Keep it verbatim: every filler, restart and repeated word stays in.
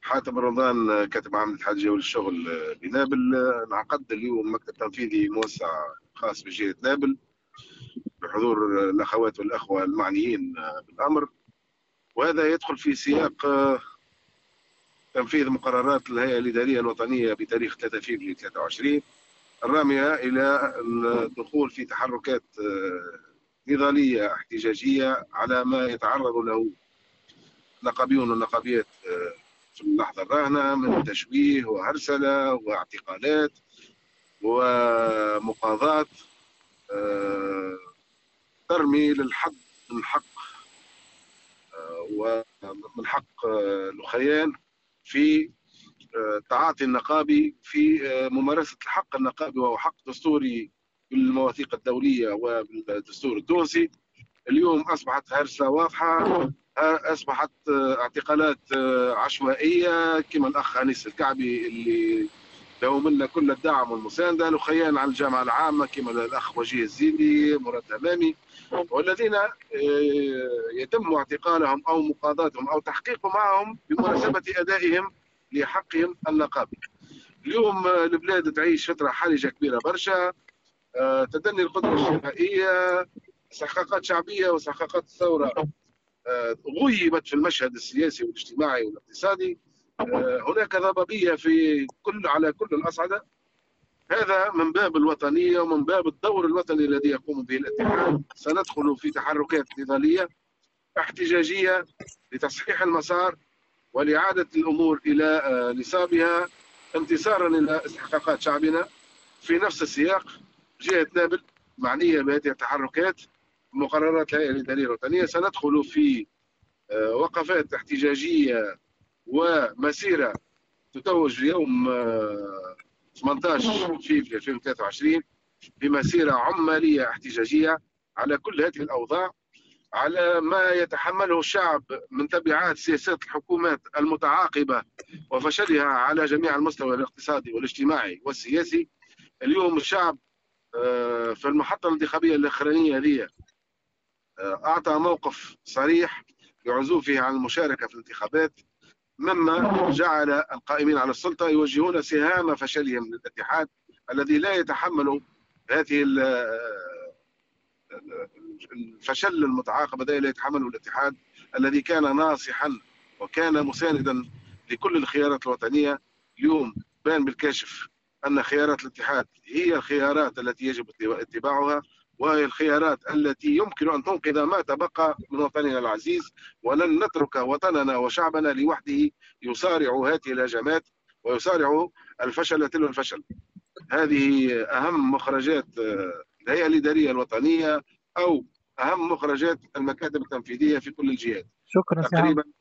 حاتم رمضان، كاتب عام الاتحاد الجوي للشغل بنابل. انعقد اليوم مكتب تنفيذي موسع خاص بجهة نابل بحضور الأخوات والأخوة المعنيين بالأمر، وهذا يدخل في سياق تنفيذ مقررات الهيئة الإدارية الوطنية بتاريخ ثلاثة فبراير ثلاثة وعشرين الرامية إلى الدخول في تحركات نضالية احتجاجية على ما يتعرض له النقابيون والنقابيات في اللحظة الراهنة من تشويه وهرسلة واعتقالات ومقاضاة ترمي للحد من حق ومن حق الأخيان في التعاطي النقابي، في ممارسة الحق النقابي وهو حق دستوري بالمواثيق الدولية وبالدستور التونسي. اليوم أصبحت هرسة واضحة، أصبحت اعتقالات عشوائية كما الأخ أنيس الكعبي اللي له منا كل الدعم والمساندة، الأخيان على الجامعة العامة كما الأخ وجيه الزيدي، مراد أمامي، والذين يتم اعتقالهم أو مقاضاتهم أو تحقيق معهم بمناسبة أدائهم لحقهم النقابي. اليوم البلاد تعيش فترة حرجة كبيرة برشا، تدني القدرة الشرائية، استحقاقات شعبية واستحقاقات الثورة غيبت في المشهد السياسي والاجتماعي والاقتصادي. هناك ضبابية في كل على كل الأصعدة. هذا من باب الوطنية ومن باب الدور الوطني الذي يقوم به الاتحاد. سندخل في تحركات نضالية احتجاجية لتصحيح المسار ولإعادة الأمور إلى نصابها، انتصارا إلى استحقاقات شعبنا. في نفس السياق جهة نابل معنية بهذه التحركات مقررات الهيئة الإدارية الوطنية. سندخل في وقفات احتجاجية ومسيرة تتوج يوم ثمانية عشر فبراير ألفين وثلاثة وعشرين بمسيرة عمالية احتجاجية على كل هذه الأوضاع، على ما يتحمله الشعب من تبعات سياسات الحكومات المتعاقبة وفشلها على جميع المستوى الاقتصادي والاجتماعي والسياسي. اليوم الشعب في المحطة الانتخابية الأخرانية هذه أعطى موقف صريح بعزوفه عن المشاركة في الانتخابات، مما جعل القائمين على السلطة يوجهون سهام فشلهم للاتحاد الذي لا يتحمل هذه الفشل المتعاقب الذي لا يتحمله الاتحاد الذي كان ناصحا وكان مساندا لكل الخيارات الوطنية. اليوم بان بالكاشف أن خيارات الاتحاد هي الخيارات التي يجب اتباعها، وهي الخيارات التي يمكن أن تنقذ ما تبقى من وطننا العزيز، ولن نترك وطننا وشعبنا لوحده يصارع هذه الهجمات ويصارع الفشل تلو الفشل. هذه أهم مخرجات الهيئة الإدارية الوطنية أو أهم مخرجات المكاتب التنفيذية في كل الجهات شكرا تقريبا.